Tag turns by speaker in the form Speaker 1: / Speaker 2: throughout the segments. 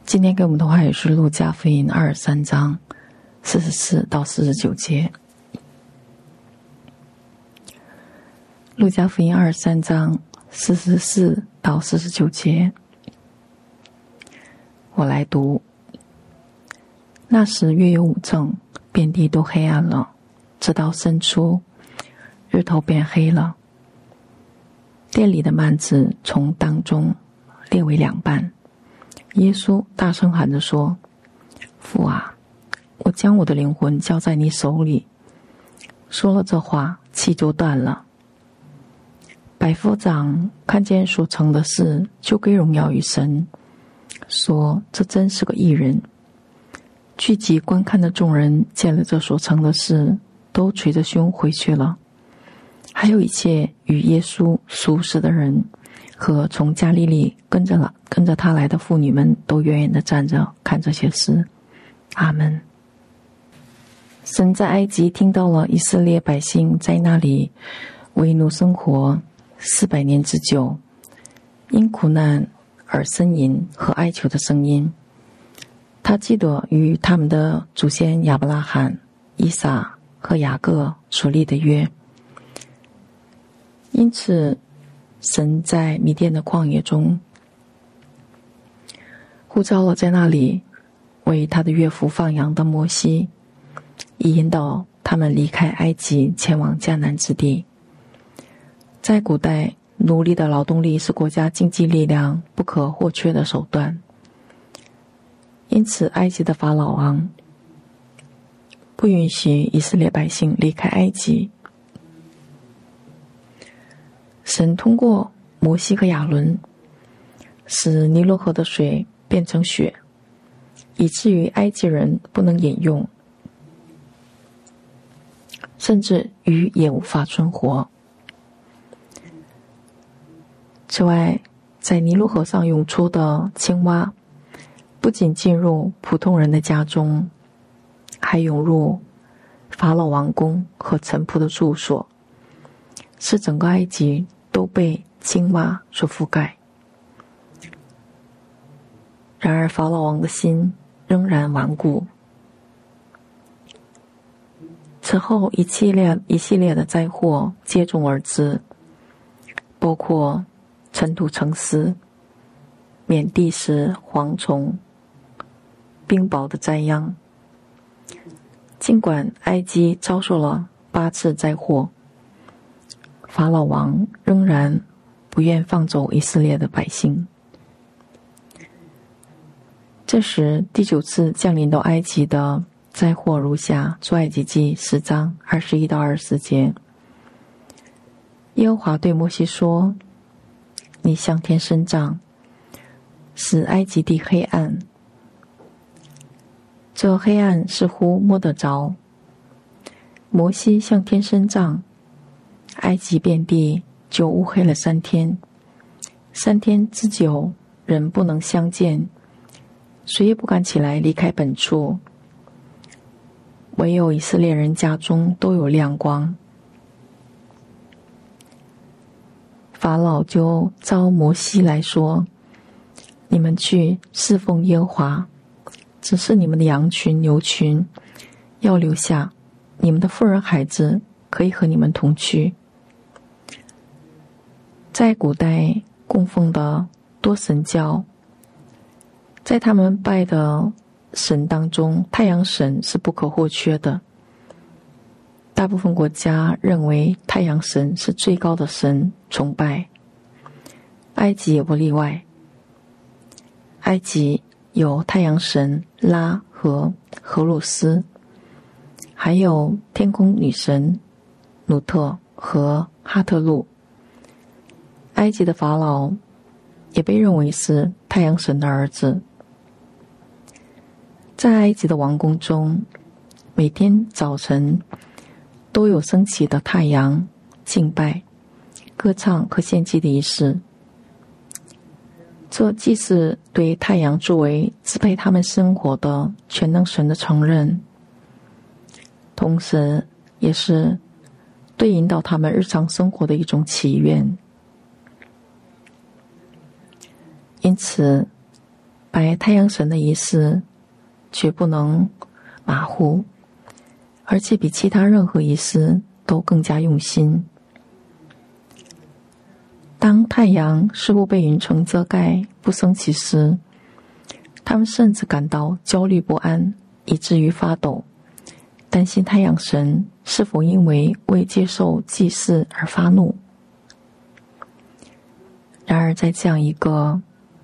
Speaker 1: 今天给我们的话语是路加福音23章44到49节。路加福音23章44到49节，我来读。那时约有5正，遍地都黑暗了，直到申初，日头变黑了。店里的幔子从当中裂为2半。耶稣大声喊着说：父啊，我将我的灵魂交在你手里。说了这话，气就断了。百夫长看见所成的事，就归荣耀于神，说这真是个义人。聚集观看的众人见了这所成的事，都捶着胸回去了。还有一切与耶稣熟识的人和从加利利跟着他来的妇女们，都远远地站着看这些事。阿们。神在埃及听到了以色列百姓在那里为奴生活400年之久，因苦难而呻吟和哀求的声音。他记得与他们的祖先亚伯拉罕、以撒和雅各所立的约。因此神在米甸的旷野中呼召了在那里为他的岳父放羊的摩西，以引导他们离开埃及，前往迦南之地。在古代，奴隶的劳动力是国家经济力量不可或缺的手段，因此埃及的法老王不允许以色列百姓离开埃及。神通过摩西和亚伦使尼罗河的水变成血，以至于埃及人不能饮用，甚至鱼也无法存活。此外，在尼罗河上涌出的青蛙不仅进入普通人的家中，还涌入法老王宫和臣仆的住所，使整个埃及都被青蛙所覆盖。然而法老王的心仍然顽固。此后一系列的灾祸接踵而至，包括尘土成丝、缅地时蝗虫、冰雹的灾殃。尽管埃及遭受了8次灾祸，法老王仍然不愿放走以色列的百姓。这时第9次降临到埃及的灾祸如下：出埃及记10章21到24节。耶和华对摩西说：你向天伸杖，使埃及地黑暗。这黑暗似乎摸得着。摩西向天伸杖，埃及遍地就乌黑了3天，3天之久，人不能相见，谁也不敢起来离开本处，唯有以色列人家中都有亮光。法老就召摩西来说：你们去侍奉耶和华，只是你们的羊群牛群要留下，你们的妇人孩子可以和你们同去。在古代供奉的多神教，在他们拜的神当中，太阳神是不可或缺的。大部分国家认为太阳神是最高的神，崇拜。埃及也不例外。埃及有太阳神拉和荷鲁斯，还有天空女神努特和哈特路。埃及的法老也被认为是太阳神的儿子。在埃及的王宫中，每天早晨都有升起的太阳敬拜、歌唱和献祭的仪式。这既是对太阳作为支配他们生活的全能神的承认，同时也是对引导他们日常生活的一种祈愿。因此拜太阳神的仪式绝不能马虎，而且比其他任何仪式都更加用心。当太阳似乎被云层遮盖不升起时，他们甚至感到焦虑不安，以至于发抖，担心太阳神是否因为未接受祭祀而发怒。然而在这样一个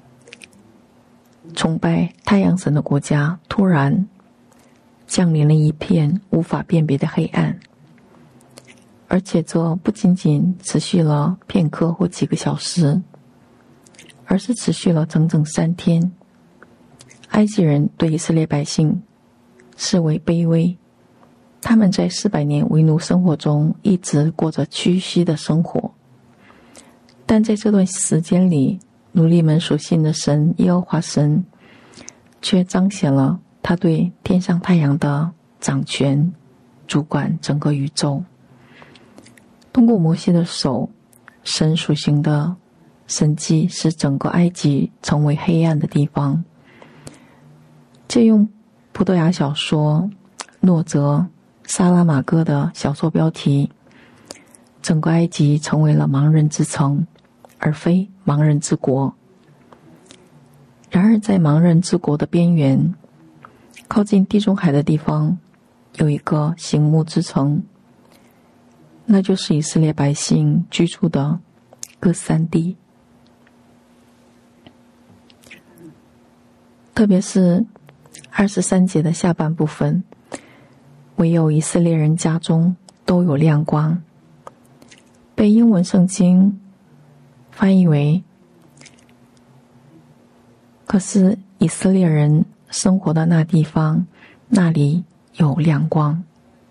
Speaker 1: 崇拜太阳神的国家，突然降临了一片无法辨别的黑暗，而且这不仅仅持续了片刻或几个小时，而是持续了整整3天。埃及人对以色列百姓视为卑微，他们在400年为奴生活中一直过着屈膝的生活，但在这段时间里，奴隶们所信的神耶和华神却彰显了他对天上太阳的掌权，主管整个宇宙。通过摩西的手，神所行的神迹使整个埃及成为黑暗的地方。借用葡萄牙小说诺泽萨拉马戈的小说标题，整个埃及成为了盲人之城，而非盲人之国。然而在盲人之国的边缘，靠近地中海的地方，有一个醒目之城，那就是以色列百姓居住的哥散地。特别是23节的下半部分，唯有以色列人家中都有亮光，被英文圣经翻译为可是以色列人生活的那地方，那里有亮光。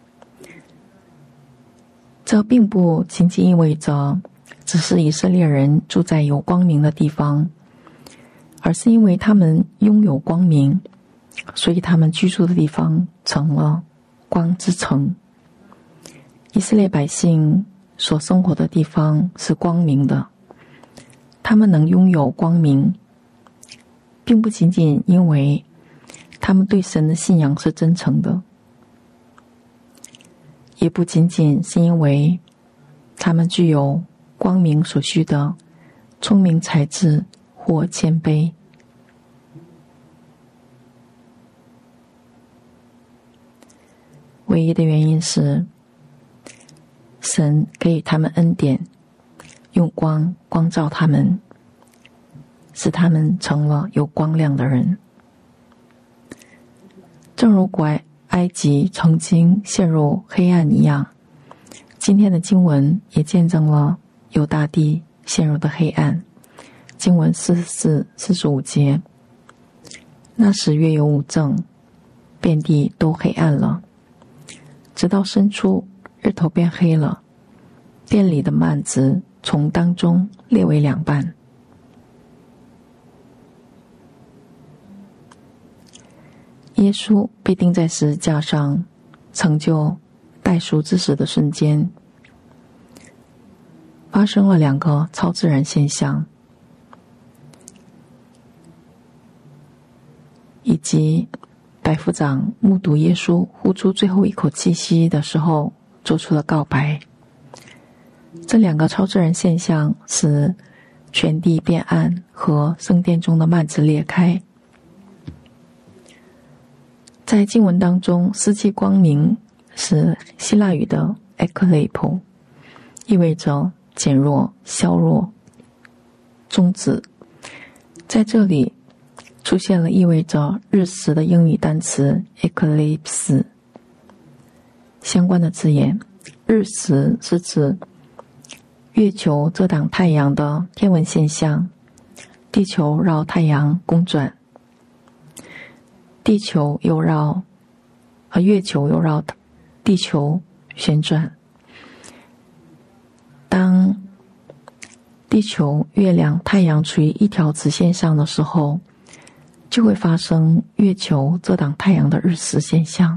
Speaker 1: 这并不仅仅意味着只是以色列人住在有光明的地方，而是因为他们拥有光明，所以他们居住的地方成了光之城。以色列百姓所生活的地方是光明的，他们能拥有光明，并不仅仅因为他们对神的信仰是真诚的，也不仅仅是因为他们具有光明所需的聪明才智或谦卑。唯一的原因是神给予他们恩典，用光光照他们，使他们成了有光亮的人。正如古埃及曾经陷入黑暗一样，今天的经文也见证了犹大地陷入的黑暗。经文44、45节，那时月有5正，遍地都黑暗了，直到深处，日头变黑了，殿里的幔子从当中裂为2半。耶稣被钉在十字架上，成就代赎之死的瞬间，发生了2个超自然现象，以及百夫长目睹耶稣呼出最后一口气息的时候做出了告白。这2个超自然现象使全地变暗和圣殿中的幔子裂开。在经文当中，四季光明是希腊语的 ekleipo， 意味着减弱、削弱、终止。在这里出现了意味着日食的英语单词 eclipse。 相关的字眼，日食是指月球遮挡太阳的天文现象，地球绕太阳公转，月球又绕地球旋转。当地球、月亮、太阳处于一条直线上的时候，就会发生月球遮挡太阳的日食现象。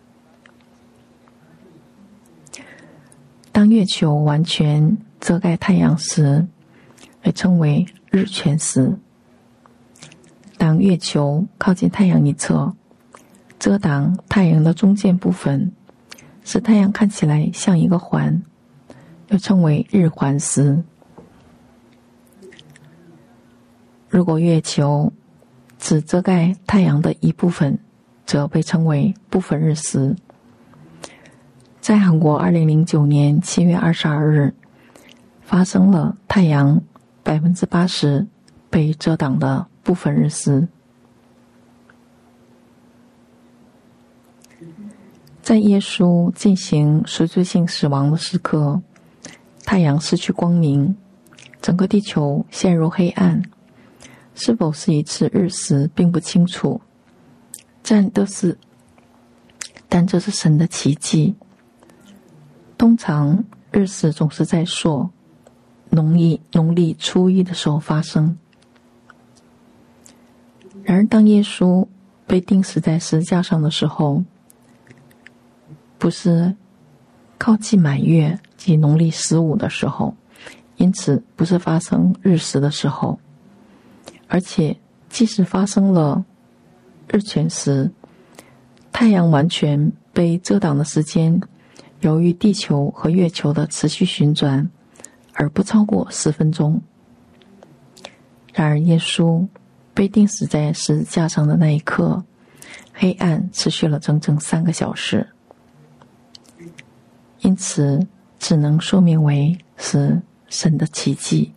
Speaker 1: 当月球完全遮盖太阳时，被称为日全食。 当月球靠近太阳一侧，遮挡太阳的中间部分，使太阳看起来像一个环，又称为日环食。如果月球只遮盖太阳的一部分，则被称为部分日食。在韩国2009年7月22日发生了太阳80%被遮挡的部分日食。在耶稣进行赎罪性死亡的时刻，太阳失去光明，整个地球陷入黑暗。是否是一次日食并不清楚，但这是神的奇迹。通常日食总是在农历初一的时候发生。然而当耶稣被钉死在十字架上的时候，不是靠近满月即农历15的时候，因此不是发生日食的时候。而且即使发生了日全食，太阳完全被遮挡的时间，由于地球和月球的持续旋转，而不超过10分钟。然而耶稣被钉死在十字架上的那一刻，黑暗持续了整整3个小时，因此只能说明为是神的奇迹。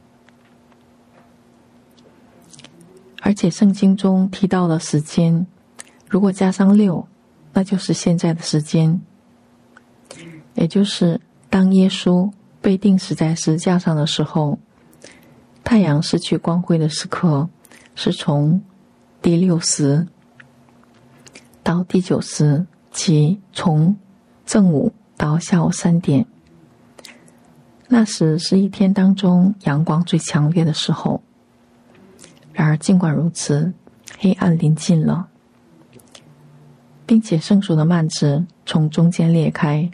Speaker 1: 而且圣经中提到的时间，如果加上6，那就是现在的时间，也就是当耶稣被钉死在十字架上的时候，太阳失去光辉的时刻是从第6时到第9时，即从正午到下午3点。那时是一天当中阳光最强烈的时候。然而尽管如此，黑暗临近了，并且圣树的幔子从中间裂开。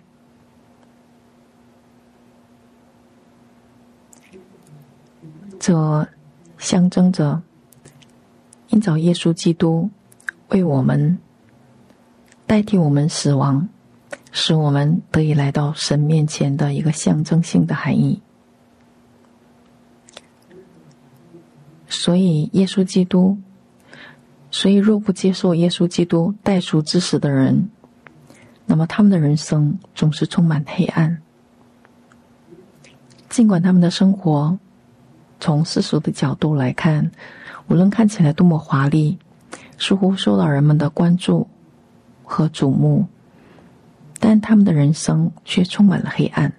Speaker 1: 这象征着因着耶稣基督为我们代替我们死亡，使我们得以来到神面前的一个象征性的含义。所以若不接受耶稣基督代赎之死的人，那么他们的人生总是充满黑暗。尽管他们的生活从世俗的角度来看，无论看起来多么华丽，似乎受到人们的关注和瞩目，但他们的人生却充满了黑暗。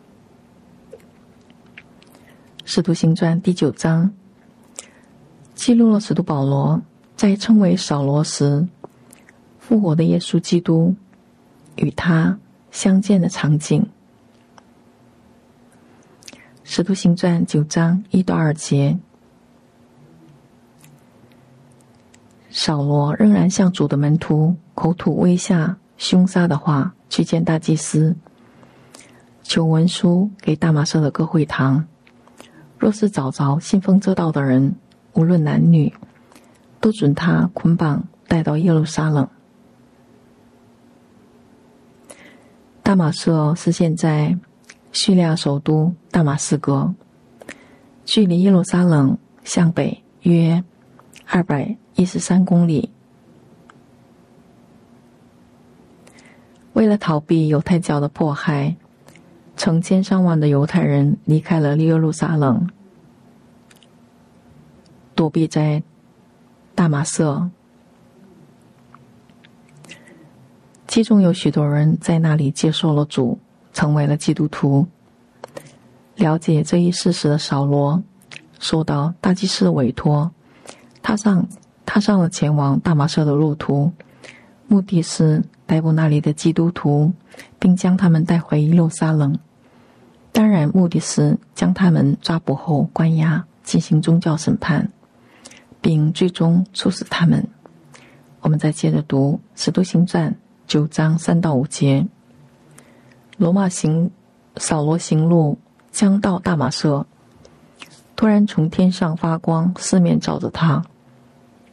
Speaker 1: 使徒行传第9章记录了使徒保罗在称为扫罗时，复活的耶稣基督与他相见的场景。使徒行传9章1到2节，扫罗仍然向主的门徒口吐威吓凶杀的话，去见大祭司，求文书给大马色的各会堂，若是找着信奉这道的人，无论男女，都准他捆绑带到耶路撒冷。大马色是现在叙利亚首都大马士革，距离耶路撒冷向北约213公里。为了逃避犹太教的迫害，成千上万的犹太人离开了耶路撒冷，躲避在大马色。其中有许多人在那里接受了主，成为了基督徒。了解这一事实的扫罗受到大祭司的委托，踏上了前往大马色的路途，目的是逮捕那里的基督徒，并将他们带回耶路撒冷。当然目的是将他们抓捕后关押，进行宗教审判，并最终处死他们。我们再接着读使徒行传9章3到5节。扫罗行路将到大马色，突然从天上发光，四面照着他，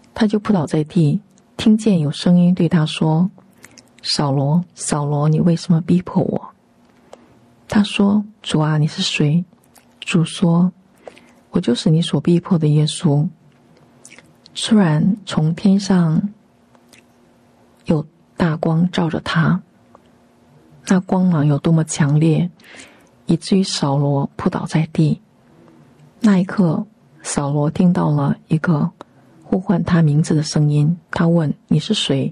Speaker 1: 他就扑倒在地，听见有声音对他说：扫罗，扫罗，你为什么逼迫我？他说：主啊，你是谁？主说：我就是你所逼迫的耶稣。突然从天上有大光照着他，那光芒有多么强烈，以至于扫罗扑倒在地。那一刻，扫罗听到了一个呼唤他名字的声音，他问：你是谁？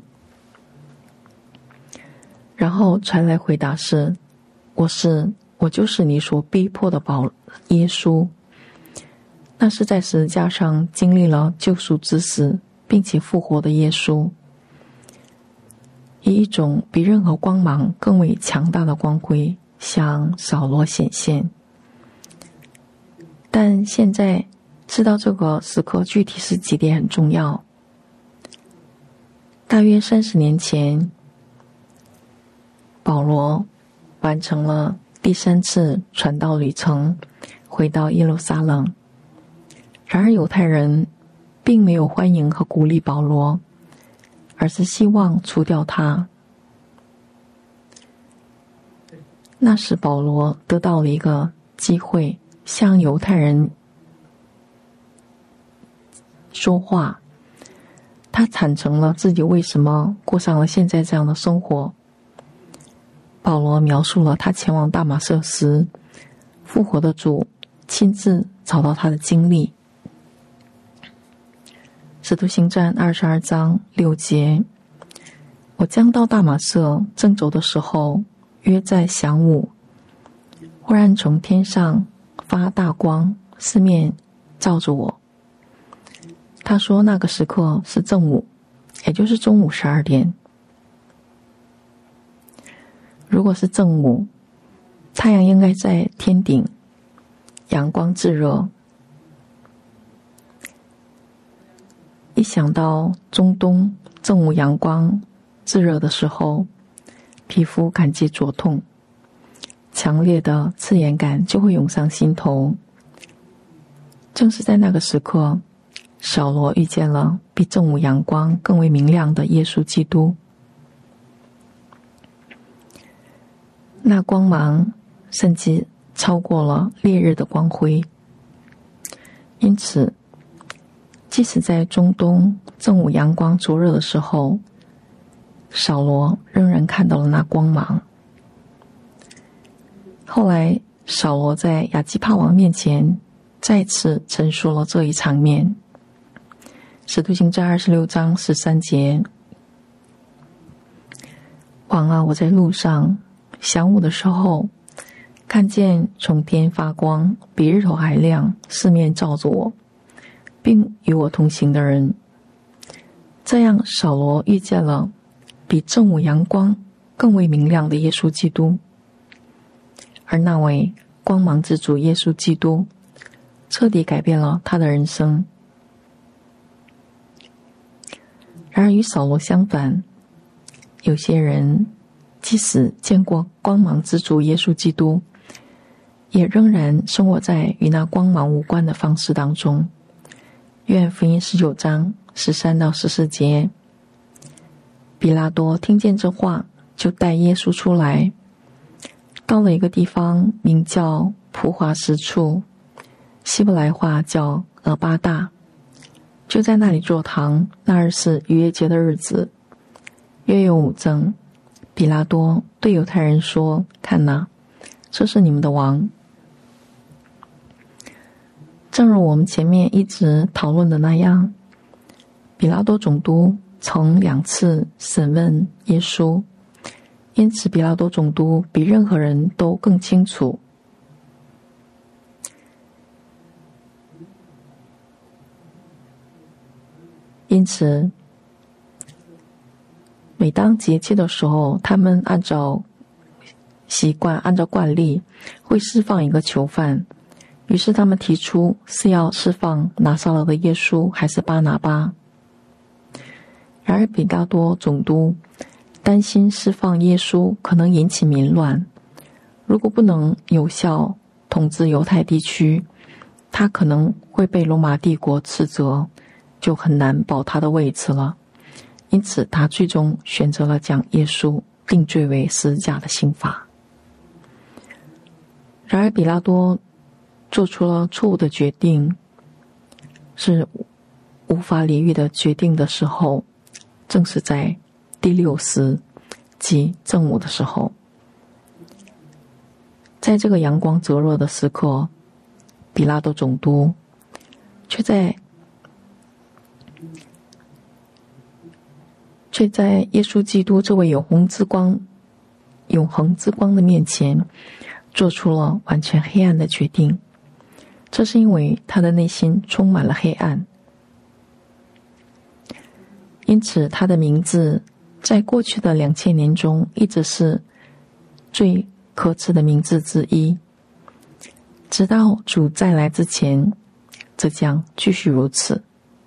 Speaker 1: 然后传来回答是：我就是你所逼迫的耶稣。那是在十字架上经历了救赎之死并且复活的耶稣，以一种比任何光芒更为强大的光辉向扫罗显现。但现在知道这个时刻具体是几点很重要。大约30年前，保罗完成了第3次传道旅程，回到耶路撒冷。然而犹太人并没有欢迎和鼓励保罗，而是希望除掉他。那时保罗得到了一个机会，向犹太人说话。他坦诚了自己为什么过上了现在这样的生活。保罗描述了他前往大马色时，复活的主亲自找到他的经历。使徒行传22章6节，我将到大马色，正走的时候，约在晌午，忽然从天上发大光，四面照着我。他说那个时刻是正午，也就是中午12点。如果是正午，太阳应该在天顶，阳光炙热。一想到中东正午阳光炙热的时候，皮肤感觉灼痛，强烈的刺眼感就会涌上心头。正是在那个时刻，扫罗遇见了比正午阳光更为明亮的耶稣基督。那光芒甚至超过了烈日的光辉。因此即使在中东正午阳光灼热的时候，扫罗仍然看到了那光芒。后来扫罗在亚基帕王面前再次陈述了这一场面。使徒行传26章13节，王啊，我在路上晌午的时候，看见从天发光，比日头还亮，四面照着我，并与我同行的人。这样扫罗遇见了比正午阳光更为明亮的耶稣基督，而那位光芒之主耶稣基督彻底改变了他的人生。然而与扫罗相反，有些人即使见过光芒之主耶稣基督，也仍然生活在与那光芒无关的方式当中。约翰福音19章13到14节，比拉多听见这话，就带耶稣出来，到了一个地方名叫普华石处，希伯来话叫俄巴大，就在那里坐堂。那日是逾越节的日子，约有5正。比拉多对犹太人说：看哪，这是你们的王。正如我们前面一直讨论的那样，比拉多总督曾2次审问耶稣，因此比拉多总督比任何人都更清楚因此每当节期的时候，他们按照习惯，按照惯例会释放一个囚犯。于是他们提出是要释放拿撒勒的耶稣还是巴拿巴。然而比拉多总督担心释放耶稣可能引起民乱，如果不能有效统治犹太地区，他可能会被罗马帝国斥责， 就很难保他的位置了，因此他最终选择了将耶稣定罪为十字架的刑罚。然而比拉多做出了错误的决定，是无法理喻的决定的时候，正是在第6时即正午的时候。在这个阳光灼热的时刻，比拉多总督却在耶稣基督这位永恒之光的面前做出了完全黑暗的决定。这是因为他的内心充满了黑暗，因此他的名字在过去的2000年中一直是最可耻的名字之一，直到主再来之前，这将继续如此。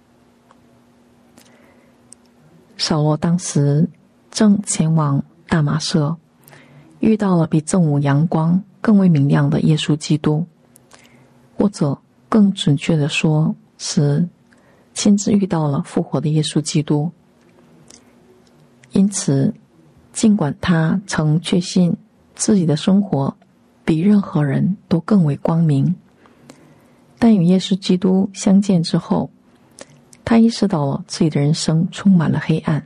Speaker 1: 扫罗当时正前往大马色，遇到了比正午阳光更为明亮的耶稣基督，或者更准确的说，是亲自遇到了复活的耶稣基督。因此，尽管他曾确信自己的生活比任何人都更为光明，但与耶稣基督相见之后，他意识到了自己的人生充满了黑暗。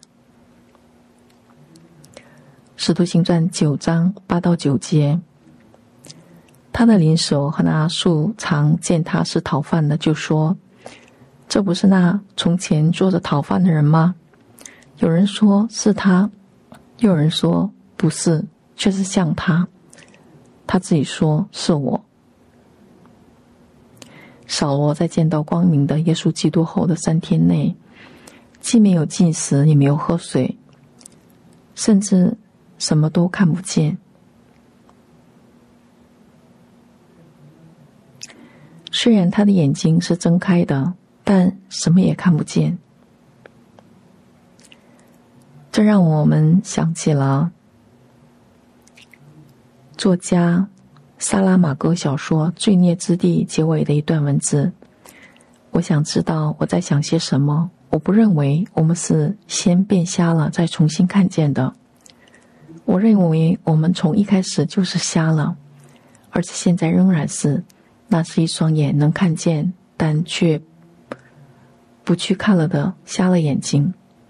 Speaker 1: 使徒行传9章8到9节，他的邻舍和那素常见他是讨饭的，就说：“这不是那从前坐着讨饭的人吗？”有人说是他，又有人说不是，却是像他。他自己说是我。扫罗在见到光明的耶稣基督后的3天内，既没有进食，也没有喝水，甚至什么都看不见。虽然他的眼睛是睁开的，但什么也看不见。这让我们想起了作家萨拉玛戈小说《罪孽之地》结尾的一段文字：我想知道我在想些什么，我不认为我们是先变瞎了再重新看见的，我认为我们从一开始就是瞎了，而且现在仍然是，那是一双眼能看见但却不去看了的瞎了眼睛。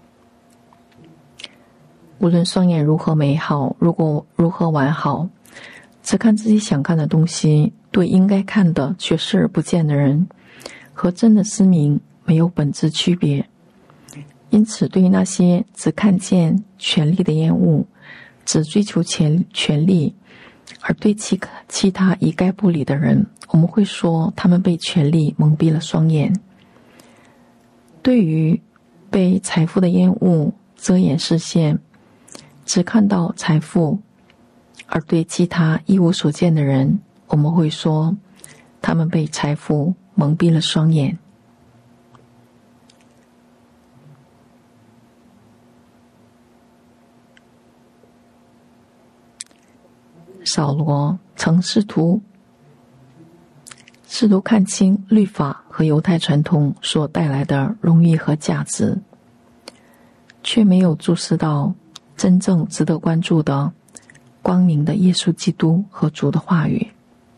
Speaker 1: 无论双眼如何美好，如何完好，只看自己想看的东西，对应该看的却视而不见的人，和真的失明没有本质区别。因此，对于那些只看见权力的厌恶，只追求权力，而对其他一概不理的人，我们会说他们被权力蒙蔽了双眼。对于被财富的厌恶遮掩视线，只看到财富，而对其他一无所见的人，我们会说他们被财富蒙蔽了双眼。扫罗曾试图看清律法和犹太传统所带来的荣誉和价值，却没有注视到真正值得关注的光明的耶稣基督和主的话语。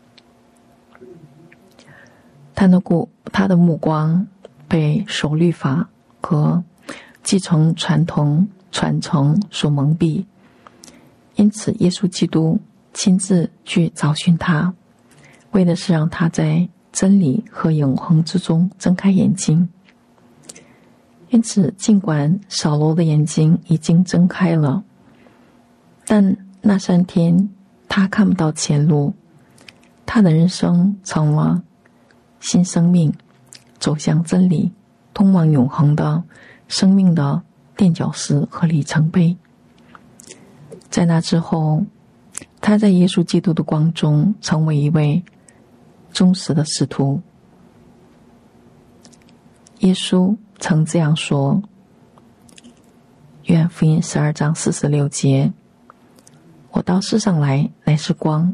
Speaker 1: 他的目光被守律法和继承传承所蒙蔽，因此耶稣基督亲自去找寻他，为的是让他在真理和永恒之中睁开眼睛。因此，尽管扫罗的眼睛已经睁开了，但那3天他看不到前路，他的人生成了新生命，走向真理，通往永恒的生命的垫脚石和里程碑。在那之后，他在耶稣基督的光中成为一位忠实的使徒。耶稣曾这样说，约翰福音12章46节，我到世上来乃是光，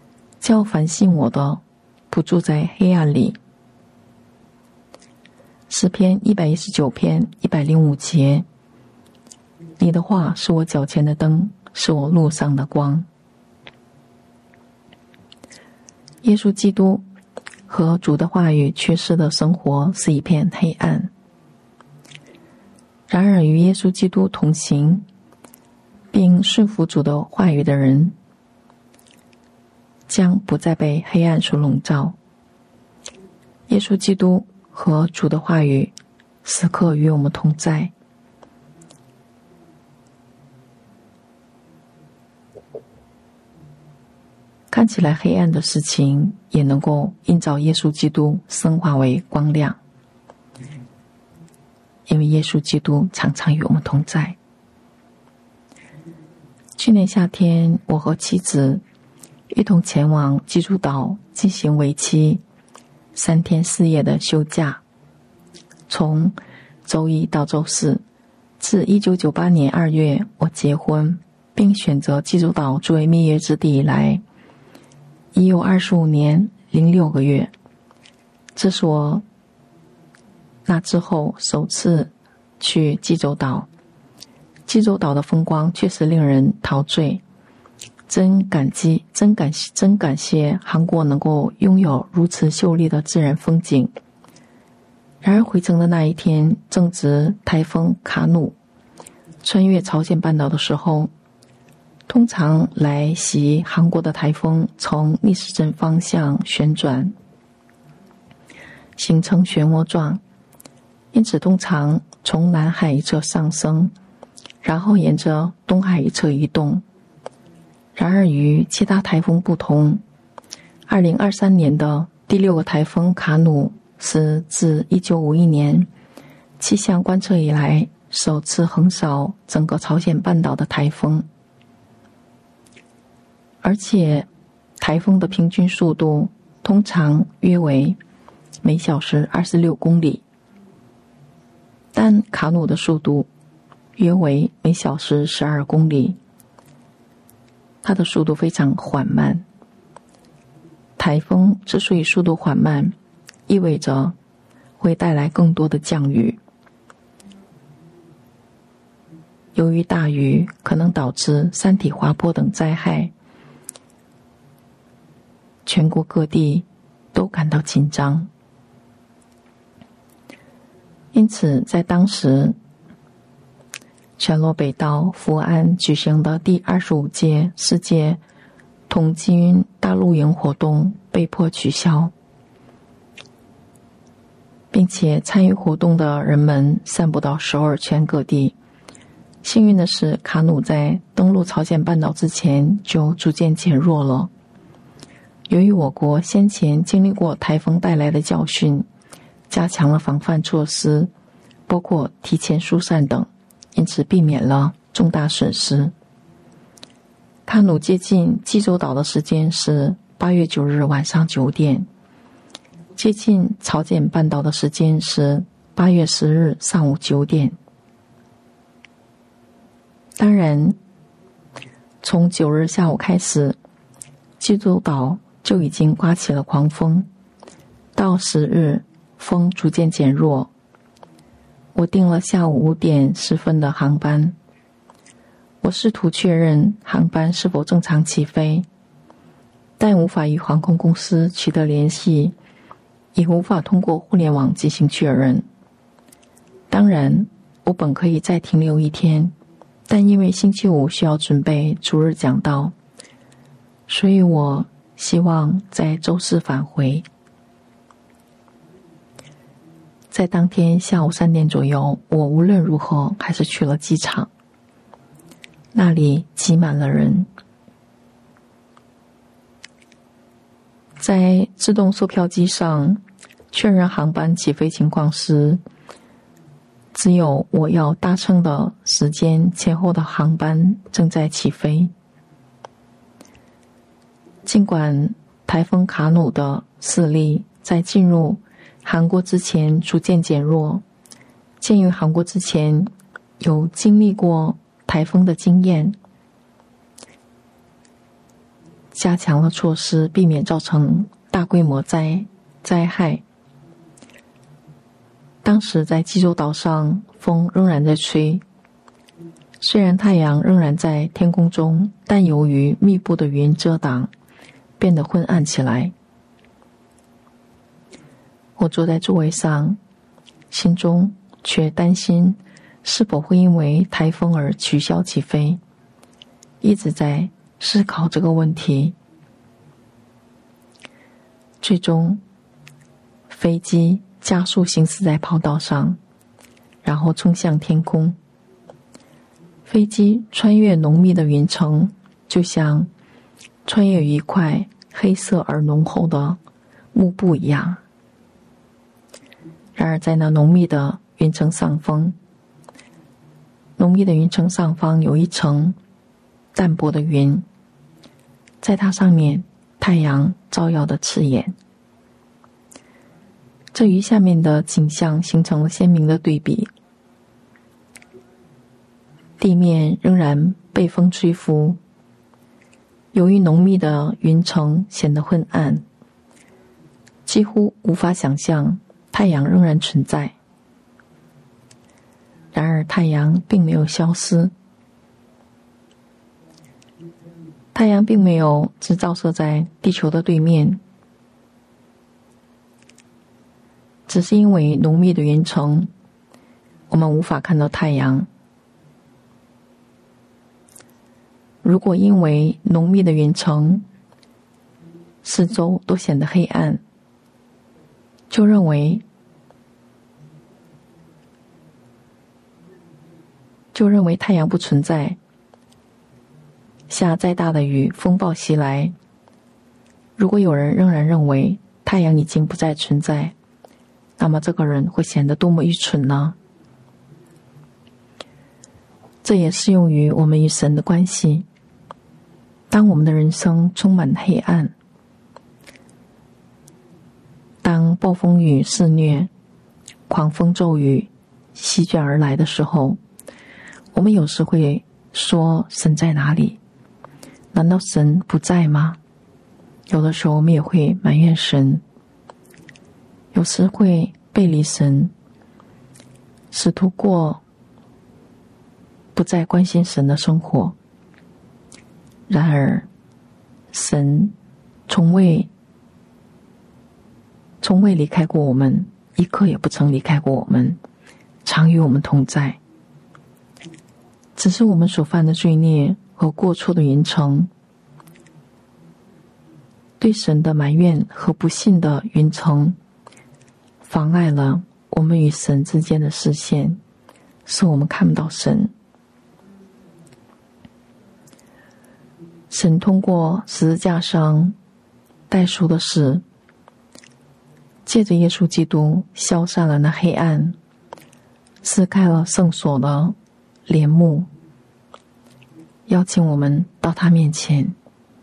Speaker 1: 叫凡信我的不住在黑暗里。 诗篇119篇105节，你的话是我脚前的灯，是我路上的光。耶稣基督和主的话语缺失的生活是一片黑暗。然而与耶稣基督同行并顺服主的话语的人，将不再被黑暗所笼罩。耶稣基督和主的话语时刻与我们同在。看起来黑暗的事情也能够映照耶稣基督升华为光亮，因为耶稣基督常常与我们同在。去年夏天，我和妻子一同前往济州岛进行为期3天4夜的休假，从周一到周四。自1998年2月我结婚并选择济州岛作为蜜月之地以来，已有25年零6个月。这是我那之后首次去济州岛。济州岛的风光确实令人陶醉，真感谢韩国能够拥有如此秀丽的自然风景。然而回程的那一天正值台风卡努穿越朝鲜半岛的时候，通常来袭韩国的台风从逆时针方向旋转，形成漩涡状，因此通常从南海一侧上升，然后沿着东海一侧移动。然而与其他台风不同，2023年的第6个台风卡努是自1951年气象观测以来首次横扫整个朝鲜半岛的台风，而且台风的平均速度通常约为每小时26公里，但卡努的速度约为每小时12公里，它的速度非常缓慢。台风之所以速度缓慢，意味着会带来更多的降雨。由于大雨可能导致山体滑坡等灾害，全国各地都感到紧张。因此在当时全罗北道福安举行的第25届世界同济运大露营活动被迫取消，并且参与活动的人们散布到首尔全各地。幸运的是，卡努在登陆朝鲜半岛之前就逐渐减弱了。由于我国先前经历过台风带来的教训，加强了防范措施，包括提前疏散等，因此避免了重大损失。卡努接近济州岛的时间是8月9日晚上9点，接近朝鲜半岛的时间是8月10日上午9点。当然，从9日下午开始，济州岛就已经刮起了狂风，到10日风逐渐减弱。我订了下午5点10分的航班，我试图确认航班是否正常起飞，但无法与航空公司取得联系，也无法通过互联网进行确认。当然，我本可以再停留1天，但因为星期五需要准备主日讲道，所以我希望在周四返回。在当天下午3点左右，我无论如何还是去了机场，那里挤满了人。在自动售票机上确认航班起飞情况时，只有我要搭乘的时间前后的航班正在起飞。尽管台风卡努的势力在进入韩国之前逐渐减弱，鉴于韩国之前有经历过台风的经验，加强了措施，避免造成大规模灾害。 当时在济州岛上，风仍然在吹，虽然太阳仍然在天空中，但由于密布的云遮挡，变得昏暗起来。我坐在座位上，心中却担心是否会因为台风而取消起飞，一直在思考这个问题。最终，飞机加速行驶在跑道上，然后冲向天空。飞机穿越浓密的云层，就像穿越一块黑色而浓厚的幕布一样。然而在那浓密的云层上方有一层淡薄的云，在它上面太阳照耀得刺眼，这与下面的景象形成了鲜明的对比。地面仍然被风吹拂，由于浓密的云层显得昏暗，几乎无法想象太阳仍然存在。然而太阳并没有消失，太阳并没有只照射在地球的对面，只是因为浓密的云层，我们无法看到太阳。如果因为浓密的云层，四周都显得黑暗，就认为太阳不存在。下再大的雨，风暴袭来，如果有人仍然认为太阳已经不再存在，那么这个人会显得多么愚蠢呢？这也适用于我们与神的关系。当我们的人生充满黑暗，当暴风雨肆虐，狂风骤雨席卷而来的时候，我们有时会说神在哪里？难道神不在吗？有的时候我们也会埋怨神，有时会背离神，试图过不再关心神的生活。然而神从未离开过我们，一刻也不曾离开过我们，常与我们同在。只是我们所犯的罪孽和过错的云层，对神的埋怨和不信的云层，妨碍了我们与神之间的视线，使我们看不到神。神通过十字架上代赎的死，借着耶稣基督消散了那黑暗，撕开了圣所的帘幕，邀请我们到他面前。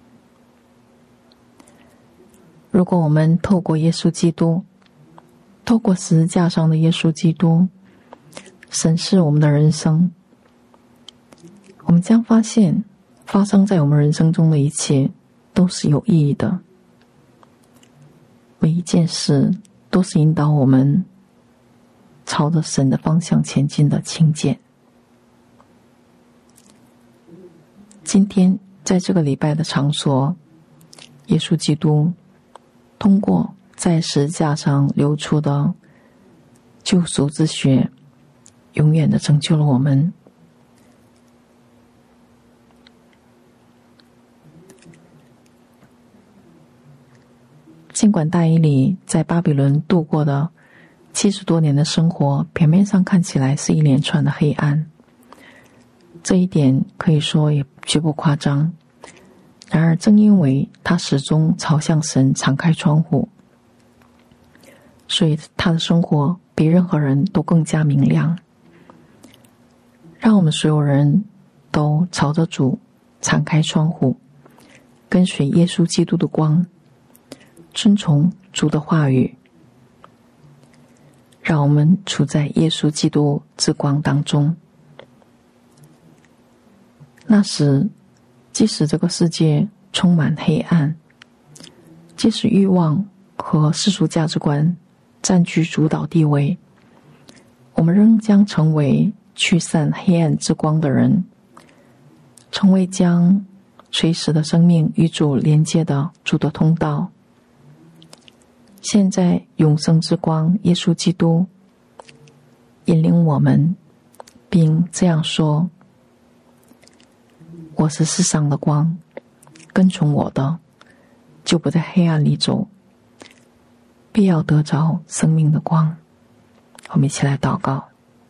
Speaker 1: 如果我们透过耶稣基督，透过十字架上的耶稣基督审视我们的人生，我们将发现发生在我们人生中的一切都是有意义的，每一件事都是引导我们朝着神的方向前进的请柬。今天在这个礼拜的场所，耶稣基督通过在十字架上流出的救赎之血，永远的拯救了我们。尽管大以利在巴比伦度过的70多年的生活，表面上看起来是一连串的黑暗，这一点可以说也绝不夸张。然而正因为他始终朝向神敞开窗户，所以他的生活比任何人都更加明亮。让我们所有人都朝着主敞开窗户，跟随耶稣基督的光，遵从主的话语，让我们处在耶稣基督之光当中。那时，即使这个世界充满黑暗，即使欲望和世俗价值观占据主导地位， 我们仍将成为驱散黑暗之光的人，成为将垂死的生命与主连接的主的通道。现在永生之光耶稣基督引领我们，并这样说：我是世上的光，跟从我的就不在黑暗里走，必要得着生命的光。我们一起来祷告。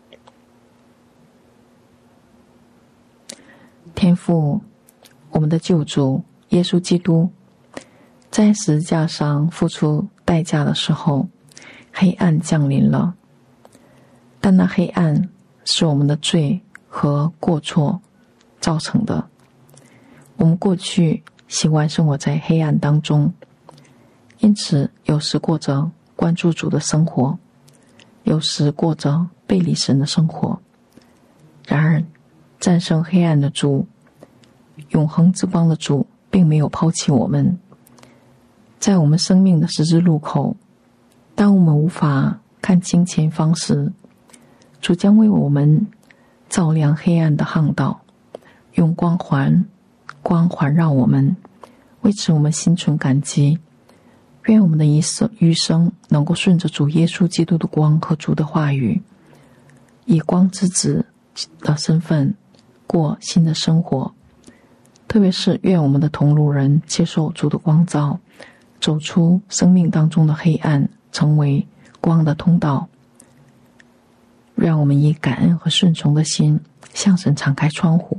Speaker 1: 天父，我们的救主耶稣基督在十字架上付出代价的时候，黑暗降临了，但那黑暗是我们的罪和过错造成的。我们过去习惯生活在黑暗当中，因此有时过着关注主的生活，有时过着背离神的生活。然而战胜黑暗的主，永恒之光的主并没有抛弃我们。在我们生命的十字路口，当我们无法看清前方时，主将为我们照亮黑暗的航道，用光环绕我们。为此我们心存感激，愿我们的余生能够顺着主耶稣基督的光和主的话语，以光之子的身份过新的生活。特别是愿我们的同路人接受主的光照，走出生命当中的黑暗，成为光的通道。让我们以感恩和顺从的心向神敞开窗户。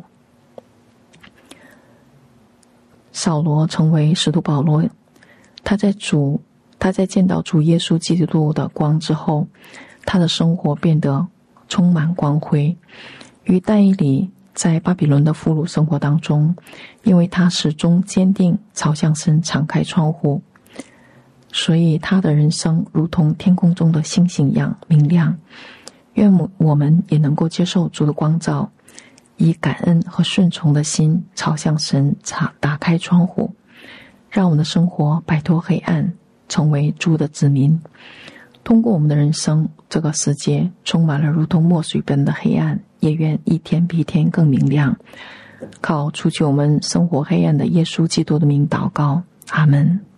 Speaker 1: 扫罗成为使徒保罗，他在见到主耶稣基督的光之后，他的生活变得充满光辉。与但以理在巴比伦的俘虏生活当中，因为他始终坚定朝向神敞开窗户，所以他的人生如同天空中的星星一样明亮。愿我们也能够接受主的光照，以感恩和顺从的心朝向神打开窗户，让我们的生活摆脱黑暗，成为主的子民。通过我们的人生，这个世界充满了如同墨水般的黑暗，也愿一天比一天更明亮。靠除去我们生活黑暗的耶稣基督的名祷告，阿们。